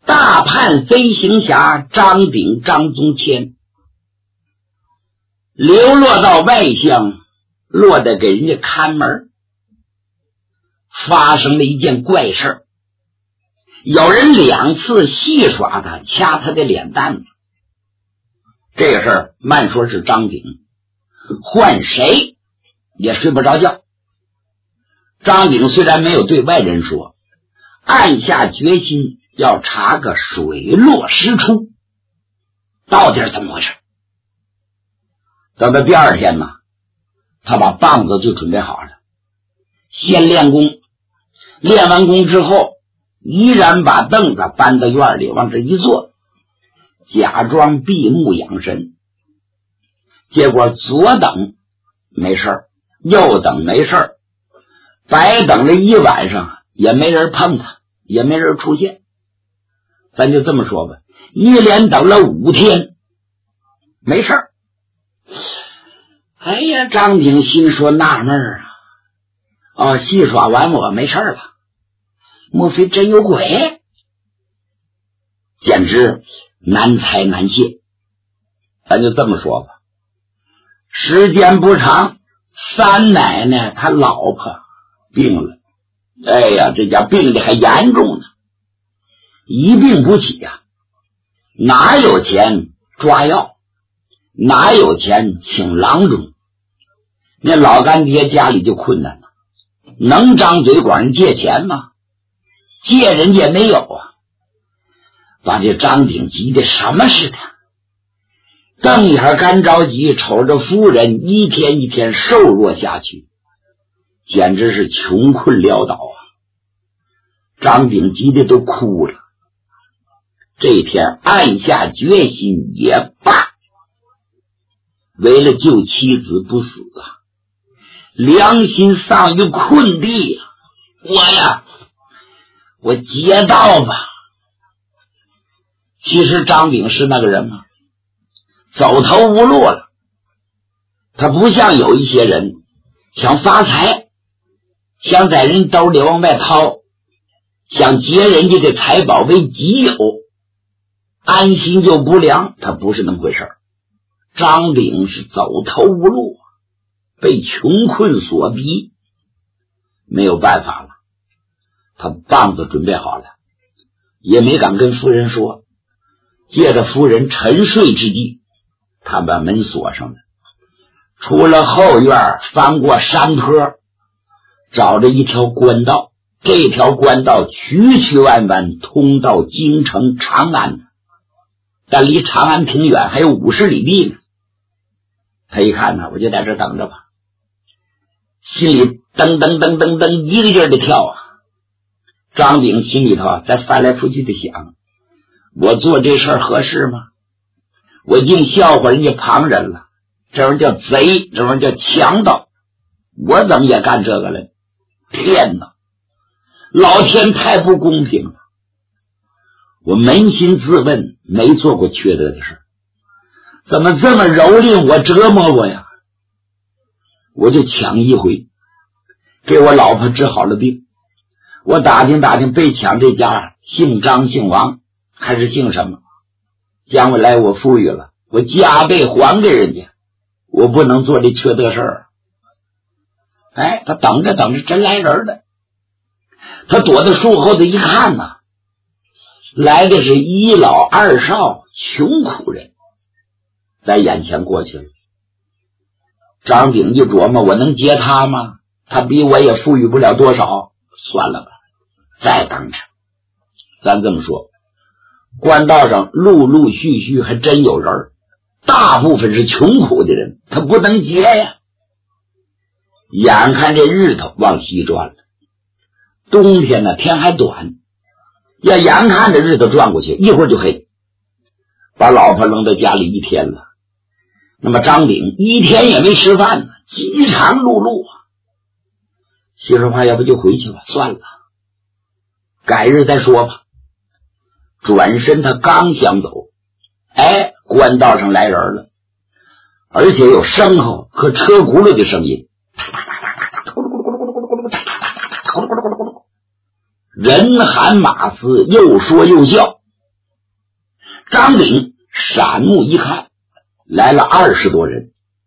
大判飞行侠张炳、张宗谦流落到外乡，落得给人家看门。发生了一件怪事，有人2次戏耍他，掐他的脸蛋子。这个事儿慢说是张炳，换谁也睡不着觉。张炳虽然没有对外人说，暗下决心要查个水落石出，到底是怎么回事。等到第二天呢，他把棒子就准备好了，先练功，练完功之后依然把凳子搬到院里往这一坐，假装闭目养神。结果左等没事，右等没事，白等了一晚上也没人碰他，也没人出现。咱就这么说吧，一连等了5天没事。哎呀，张炳心说纳闷啊，戏耍完我没事了，莫非真有鬼？简直难猜难解。咱就这么说吧，时间不长，三奶奶她老婆病了。哎呀，这家病的还严重呢，一病不起呀，哪有钱抓药，哪有钱请郎中。那老干爹家里就困难了，能张嘴管人借钱吗？借人家没有啊，把这张炳急的什么似的，瞪眼干着急，瞅着夫人一天一天瘦弱下去，简直是穷困潦倒啊！张炳急的都哭了。这一天暗下决心也罢，为了救妻子不死啊，良心丧于困地啊！我劫道吧。其实张炳是那个人吗？走投无路了。他不像有一些人想发财，想在人兜里往外掏，想劫人家的财宝为己有，安心就不良。他不是那么回事。张炳是走投无路，被穷困所逼，没有办法了。他棒子准备好了，也没敢跟夫人说。借着夫人沉睡之际，他把门锁上了，出了后院，翻过山坡，找着一条官道。这条官道曲曲弯弯，通到京城长安，但离长安挺远，还有50里地呢。他一看呢，我就在这等着吧，心里噔噔噔噔噔一个劲儿的跳啊。张炳心里头在翻来覆去的想，我做这事儿合适吗？我竟笑话人家旁人了，这玩意儿叫贼，这玩意儿叫强盗，我怎么也干这个了？天哪，老天太不公平了！我扪心自问，没做过缺德的事，怎么这么蹂躏我，折磨我呀？我就抢一回，给我老婆治好了病。我打听打听被抢这家姓张姓王还是姓什么，将来我富裕了，我加倍还给人家，我不能做这缺德事儿。哎，他等着等着，真来人了。他躲到树后头一看呢，来的是一老二少穷苦人，在眼前过去了。张炳一琢磨，我能接他吗？他比我也富裕不了多少，算了吧，再等着。咱这么说，官道上陆陆续续还真有人，大部分是穷苦的人，他不能接呀。眼看这日头往西转了，冬天呢天还短，要眼看着日头转过去，一会儿就黑，把老婆扔到家里一天了。那么张炳一天也没吃饭呢，饥肠辘辘啊。媳妇话，要不就回去吧，算了，改日再说吧。转身他刚想走，哎，官道上来人了，而且有牲口和车轱辘的声音，人喊马嘶，又说又笑。 张炳闪目一看，来了20多人，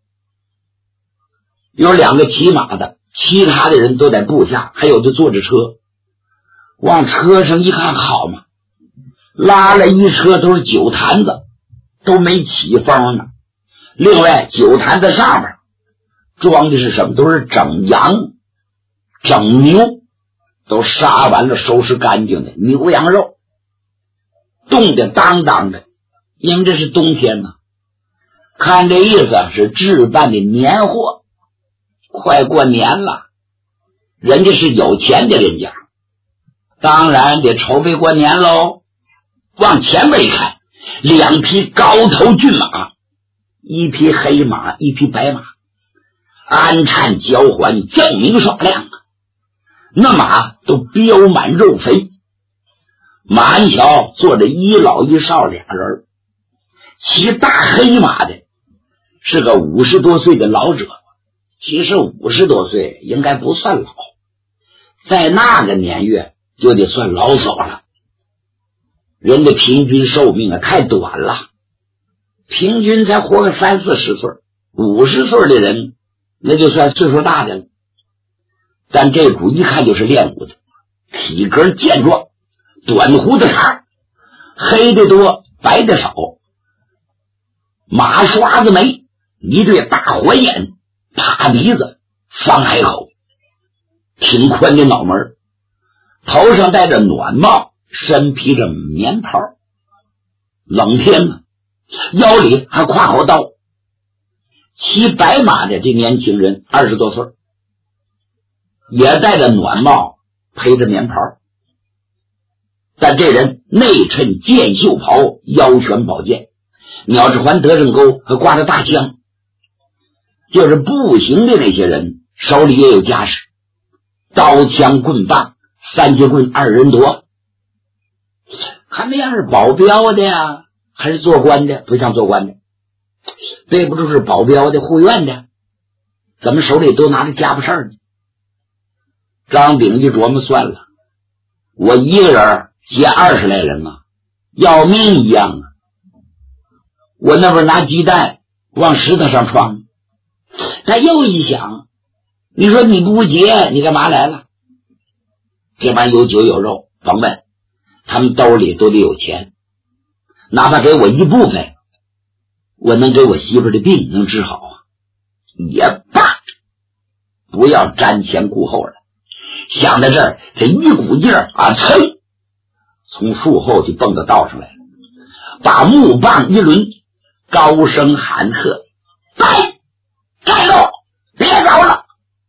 有2个骑马的，其他的人都在部下，还有的坐着车。往车上一看，好嘛，拉了一车都是酒坛子，都没起风呢。另外酒坛子上面装的是什么？都是整羊整牛，都杀完了收拾干净的牛羊肉，冻得当当的，因为这是冬天呢。看这意思是置办的年货，快过年了，人家是有钱的人家，当然得筹备过年喽。往前面一看，2匹高头骏马，一匹黑马，一匹白马，鞍颤交环，锃明爽亮啊！那马都膘满肉肥。马鞍桥坐着一老一少俩人，骑大黑马的是个50多岁的老者。其实50多岁应该不算老，在那个年月就得算老手了。人的平均寿命太短了，平均才活个30-40岁，50岁的人那就算岁数大的了。但这股一看就是练武的，体格健壮，短胡子茬，黑的多白的少，马刷子眉，一对大火眼，趴鼻子，方海口，挺宽的脑门，头上戴着暖帽，身披着棉袍，冷天呢，腰里还挎好刀。骑白马的这年轻人20多岁，也戴着暖帽，披着棉袍，但这人内衬箭袖袍，腰悬宝剑，鸟翅环得胜钩，还挂着大枪。就是步行的那些人手里也有家什，刀枪棍棒3节棍2人夺。看那样是保镖的呀，还是做官的？不像做官的，背不住是保镖的护院的，怎么手里都拿着家伙事儿呢？张炳就琢磨，算了，我一个人接20来人啊，要命一样啊！我那边拿鸡蛋往石头上撞。但又一想，你说你不结，你干嘛来了？这帮有酒有肉，甭问，他们兜里都得有钱，哪怕给我一部分，我能给我媳妇的病能治好啊，也罢，不要瞻前顾后了。想到这儿，这一股劲儿啊，噌，从树后就蹦到道上来了，把木棒一抡，高声喊喝：“来！站住！别走了！”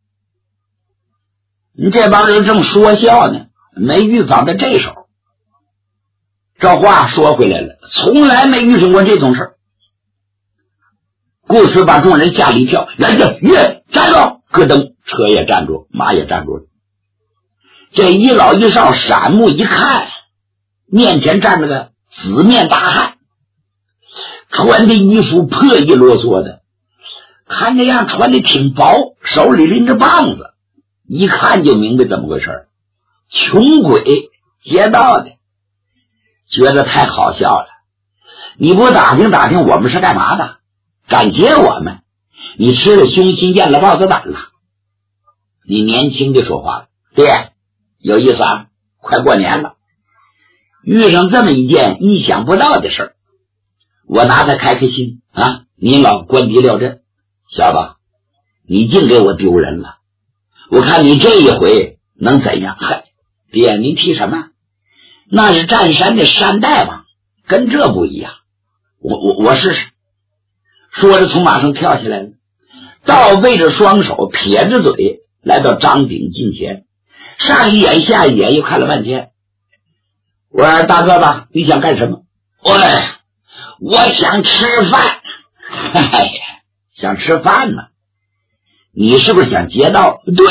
你这帮人正说笑呢，没预防的这手。这话说回来了，从来没遇上过这种事。顾此把众人吓了一跳，来着，站住！咯噔，车也站住，马也站住了。这一老一少闪目一看，面前站着个紫面大汉，穿的衣服破衣啰嗦的，看这样穿的挺薄，手里拎着棒子，一看就明白怎么回事。穷鬼劫道的，觉得太好笑了。你不打听打听我们是干嘛的？敢劫我们？你吃了凶心验了豹子胆了。你年轻的说话了，爹，有意思啊，快过年了，遇上这么一件意想不到的事儿，我拿它开心啊！您老官逼撂阵，小子，你净给我丢人了。我看你这一回能怎样？嗨，爹，您提什么？那是占山的山大王，跟这不一样。我试试。说着从马上跳起来了，倒背着双手，撇着嘴，来到张炳近前，上一眼下一眼又看了半天。我说大哥吧，你想干什么？我想吃饭。哎呀，想吃饭呢？你是不是想劫道？对。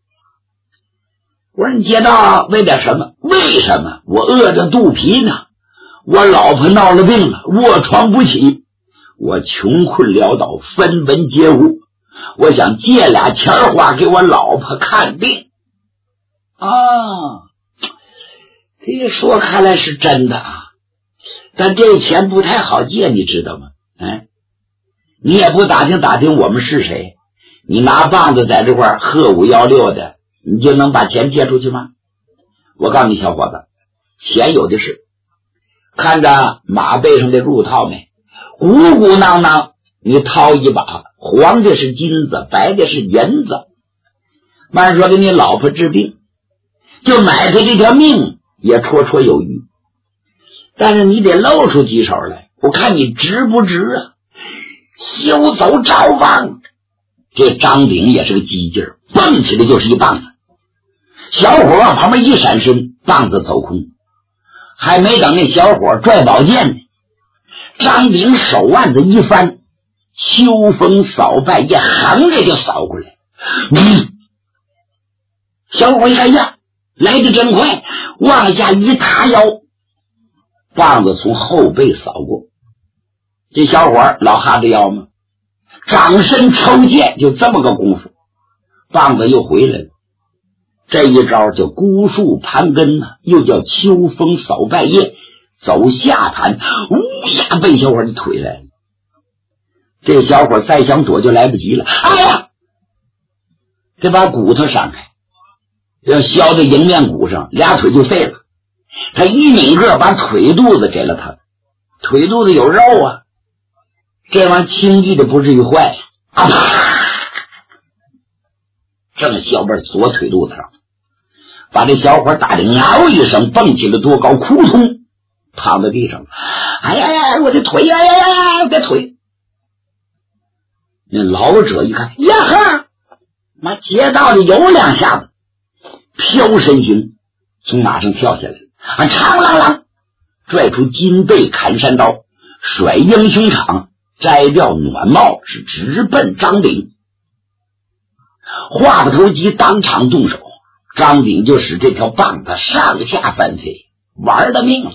我说你劫道为点什么？为什么？我饿着肚皮呢，我老婆闹了病了，卧床不起，我穷困潦倒，分文皆无，我想借俩钱花给我老婆看病。这说看来是真的啊， 但这钱不太好借，你知道吗？你也不打听打听我们是谁，你拿棒子在这块喝516的，你就能把钱借出去吗？我告诉你小伙子，钱有的是。看着马背上的褥套没？鼓鼓囊囊，你掏一把，黄的是金子，白的是银子。慢说给你老婆治病，就买他这条命也绰绰有余。但是你得露出几手来，我看你值不值啊？休走赵王！这张炳也是个机劲儿，蹦起来就是一棒子。小伙往旁边一闪身，棒子走空。还没等那小伙拽宝剑呢，张炳手腕子一翻，秋风扫败一横着就扫过来。小伙一看呀，来得真快，往下一塌腰，棒子从后背扫过。这小伙老哈着腰嘛，掌身抽剑，就这么个功夫，棒子又回来了。这一招叫孤树盘根呢，又叫秋风扫败叶，走下盘，呜下被小伙的腿来了。这小伙再想躲就来不及了，哎呀！这把骨头闪开，要削到迎面骨上，俩腿就废了。他一拧个把腿肚子给了他，腿肚子有肉啊，这玩意轻易的不至于坏啊！正削把左腿肚子上，把这小伙打的嗷一声，蹦起了多高，扑通躺在地上。哎呀呀，我的腿呀呀呀，我的腿！那老者一看，呀哈，妈街道里有两下子，飘身形从马上跳下来，长啷啷拽出金背砍山刀，甩英雄场，摘掉暖帽，是直奔张炳。话不投机，当场动手。张炳就使这条棒子上下翻飞，玩了命了。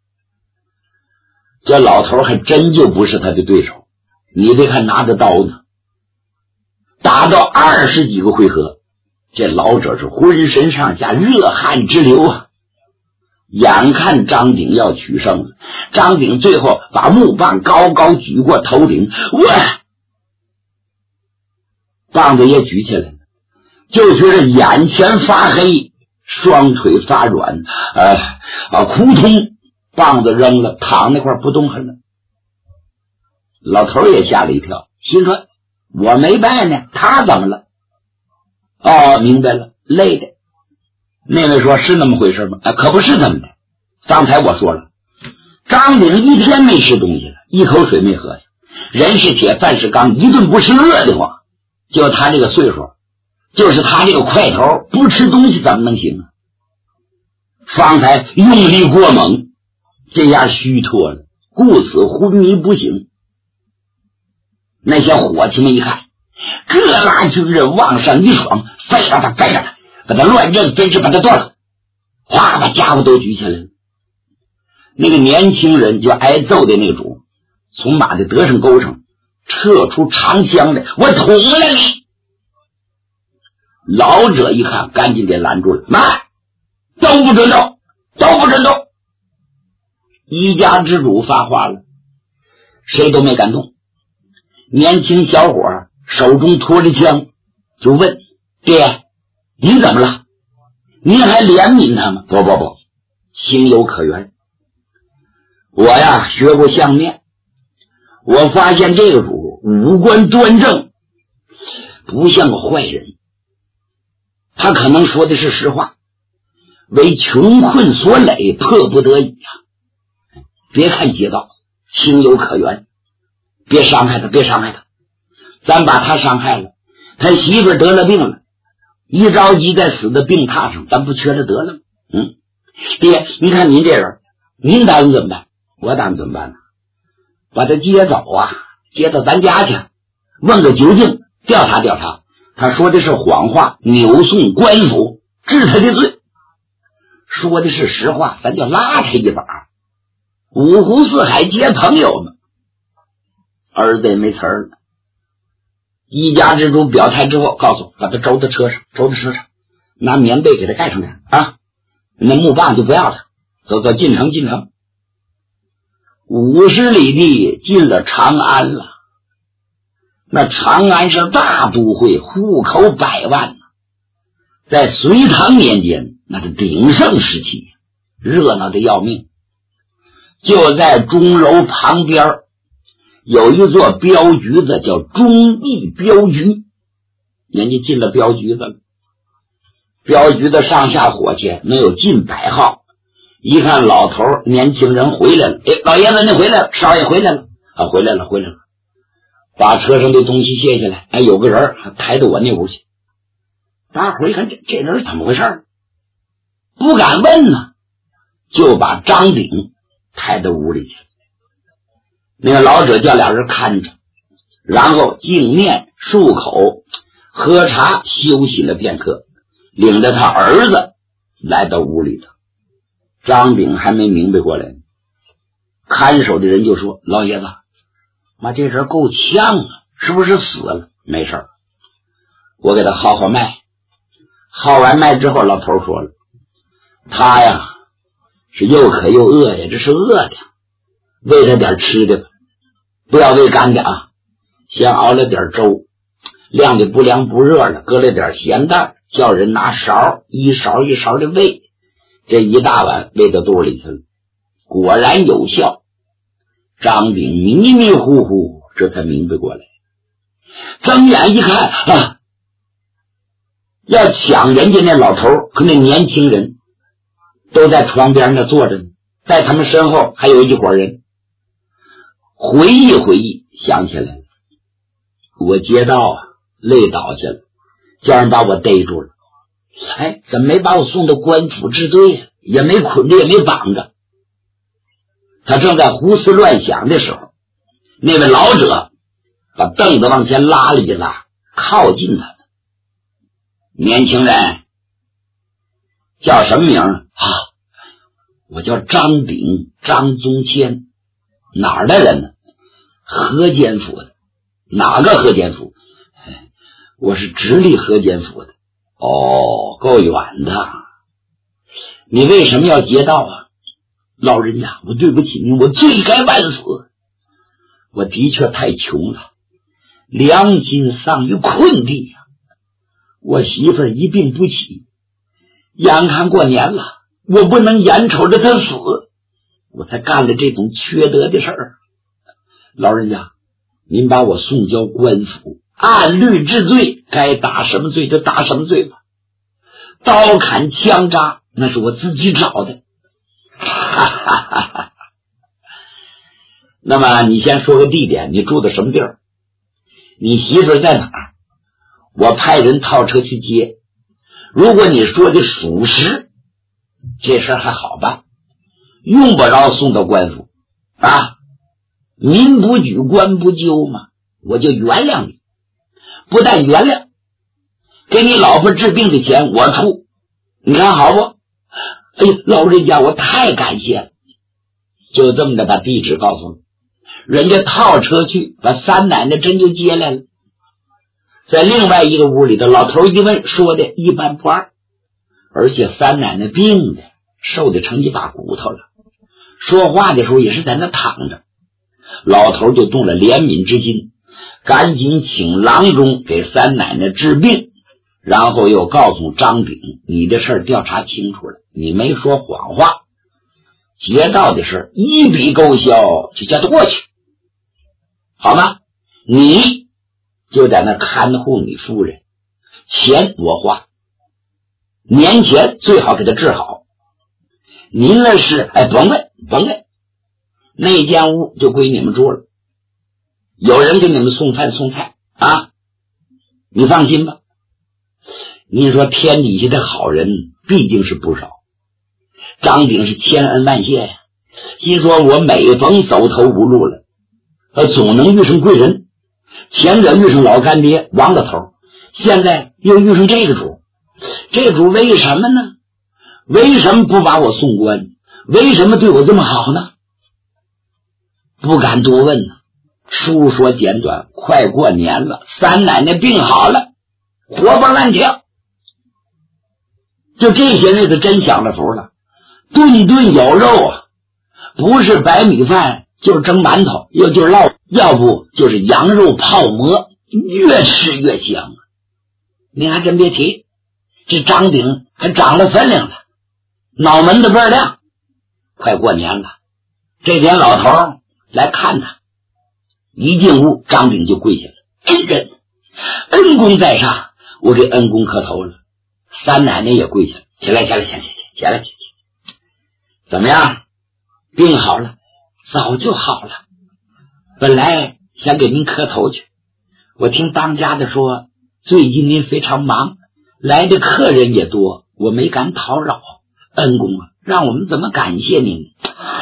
这老头还真就不是他的对手，你别看拿着刀呢，打到20几个回合，这老者是浑身上下热汗直流啊！眼看张炳要取胜了，张炳最后把木棒高高举过头顶，棒子也举起来了，就觉得眼前发黑，双腿发软，扑通，棒子扔了，躺那块不动弹了。老头也吓了一跳，心说我没败呢，他怎么了？哦，明白了，累的。那位说是那么回事吗？可不是这么的。刚才我说了，张炳一天没吃东西了，一口水没喝下，人是铁，饭是钢，一顿不吃饿得慌。就他这个岁数，就是他这个块头，不吃东西怎么能行啊？方才用力过猛，这下虚脱了，故此昏迷不醒。那些伙计们一看，各拉军人往上一闯，飞了他，飞了他，把他乱刃分尸，把他剁了，哗，把家伙都举起来了。那个年轻人就挨揍的那种，从马的德胜沟上撤出长枪来，我捅了你！老者一看，赶紧给拦住了，慢，都不准动，都不准动！一家之主发话了，谁都没敢动。年轻小伙手中托着枪，就问：爹，您怎么了？您还怜悯他吗？不，情有可原。我呀学过相面，我发现这个主五官端正，不像个坏人，他可能说的是实话，为穷困所累，迫不得已呀。别看街道情有可原，别伤害他，别伤害他，咱把他伤害了，他媳妇得了病了，一着急在死的病榻上，咱不缺了得了吗？爹，你看您这人，您打算怎么办？我打算怎么办呢？把他接走啊，接到咱家去，问个究竟，调查调查，他说的是谎话，扭送官府，治他的罪；说的是实话，咱就拉他一把，五湖四海皆朋友嘛。儿子也没词儿了。一家之主表态之后，告诉把他周到车上，拿棉被给他盖上点啊，那木棒就不要了，走进城。 50里地进了长安了。那长安是大都会，户口百万，在隋唐年间那是鼎盛时期，热闹的要命。就在钟楼旁边有一座镖局子，叫忠义镖局。人家进了镖局子了，镖局的上下伙计能有近100号。一看老头年轻人回来了，老爷子你回来了，少爷回来了啊，回来了，把车上的东西卸下来。有个人抬到我那屋去。大伙一看这人是怎么回事，不敢问呢，就把张炳抬到屋里去。那个老者叫俩人看着，然后净面漱口喝茶休息了片刻，领着他儿子来到屋里头。张炳还没明白过来，看守的人就说：老爷子，妈这人够呛啊，是不是死了？没事，我给他号脉。号完脉之后，老头说了，他呀是又渴又饿呀，这是饿的，喂他点吃的吧，不要喂干的啊，先熬了点粥，晾的不凉不热了，搁了点咸蛋，叫人拿勺一勺一勺的喂，这一大碗喂到肚里去了，果然有效。张炳迷迷糊糊，这才明白过来，睁眼一看啊，要抢人家那老头和那年轻人都在床边那坐着呢，在他们身后还有一伙人。回忆想起来了，我街道啊累倒下了，叫人把我逮住了，怎么没把我送到官府治罪呀？也没捆着，也没绑着。他正在胡思乱想的时候，那位老者把凳子往前拉了一拉，靠近他。年轻人叫什么名啊？我叫张炳，张宗谦。哪儿的人呢？河间府的。哪个河间府？我是直隶河间府的。够远的。你为什么要劫道啊？老人家，我对不起您，我罪该万死。我的确太穷了，良心丧于困地呀。我媳妇儿一病不起，眼看过年了，我不能眼瞅着她死，我才干了这种缺德的事儿。老人家，您把我送交官府，按律治罪，该打什么罪就打什么罪吧。刀砍枪扎那是我自己找的。那么你先说个地点，你住的什么地儿？你媳妇在哪儿？我派人套车去接。如果你说的属实，这事还好办，用不着送到官府啊。民不举，官不究嘛，我就原谅你。不但原谅，给你老婆治病的钱我出，你看好不？老人家，我太感谢了。就这么的把地址告诉我，人家套车去把三奶奶真就接来了。在另外一个屋里的老头一问，说的一般不二，而且三奶奶病的瘦的成一把骨头了，说话的时候也是在那躺着。老头就动了怜悯之心，赶紧请郎中给三奶奶治病，然后又告诉张炳，你的事调查清楚了，你没说谎话，劫道的事一笔勾销，就叫他过去，好吗？你就在那看护你夫人，钱我花，年前最好给他治好。您那是甭问，那间屋就归你们住了，有人给你们送饭送菜啊，你放心吧。你说天底下的好人毕竟是不少，张炳是千恩万谢呀，心说我每逢走投无路了，总能遇上贵人。前者遇上老干爹王老头，现在又遇上这个主，这主为什么呢？为什么不把我送官？为什么对我这么好呢？不敢多问呢。书说简短，快过年了，三奶奶病好了，活蹦乱跳，就这些日子真享了福了，顿顿有肉啊，不是白米饭就是蒸馒头，又就是烙，要不就是羊肉泡馍，越吃越香啊！您还真别提，这张鼎还长了分量了，脑门子倍儿亮。快过年了，这天老头来看他，一进屋张鼎就跪下了，恩人，恩公在上，我给恩公磕头了。三奶奶也跪下了，起来，怎么样？病好了？早就好了。本来想给您磕头去，我听当家的说最近您非常忙，来的客人也多，我没敢讨扰。恩公啊，让我们怎么感谢您？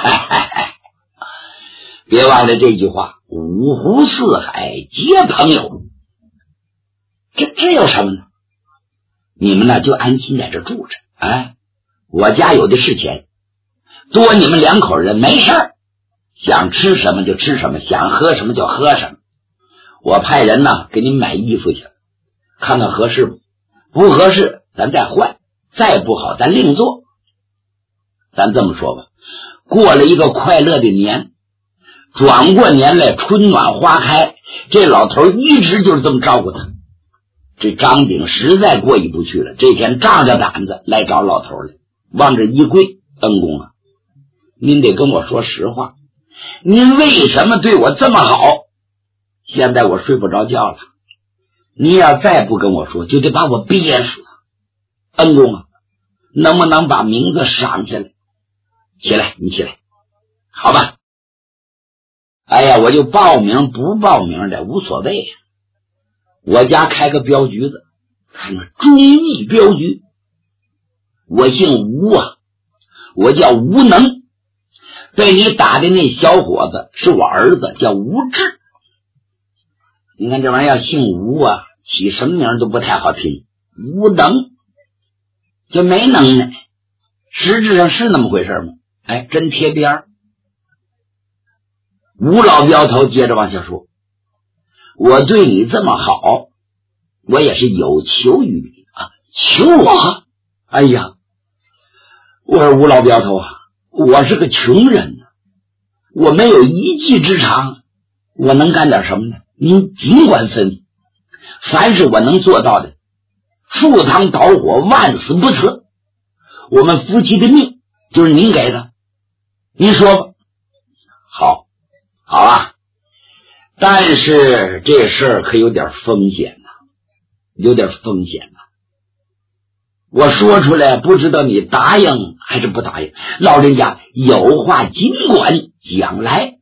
别忘了这句话，五湖四海皆朋友。这有什么呢？你们呢就安心在这住着，我家有的是钱，多你们两口人没事儿，想吃什么就吃什么，想喝什么就喝什么。我派人呢给你买衣服去，看看合适不？不合适咱再换，再不好咱另做。咱这么说吧，过了一个快乐的年，转过年来春暖花开，这老头一直就是这么照顾他。这张鼎实在过意不去了，这天仗着胆子来找老头来，往这一跪，恩公啊，您得跟我说实话，您为什么对我这么好？现在我睡不着觉了，你要再不跟我说，就得把我憋死。恩公啊，能不能把名字赏下来？起来，你起来，好吧。哎呀，我就报名不报名的无所谓。我家开个镖局子，看看忠义镖局。我姓吴啊，我叫吴能。被你打的那小伙子是我儿子，叫吴志。你看这玩意儿要姓吴啊，起什么名都不太好听。吴能就没能耐，实质上是那么回事吗？真贴边儿。吴老镖头接着往下说，我对你这么好，我也是有求于你啊。求我？哎呀，我说吴老镖头啊，我是个穷人啊，我没有一技之长，我能干点什么呢？您尽管吩咐，凡是我能做到的，赴汤蹈火，万死不辞。我们夫妻的命就是您给的，您说吧。好啊，但是这事儿可有点风险呐，我说出来不知道你答应还是不答应。老人家有话尽管讲来。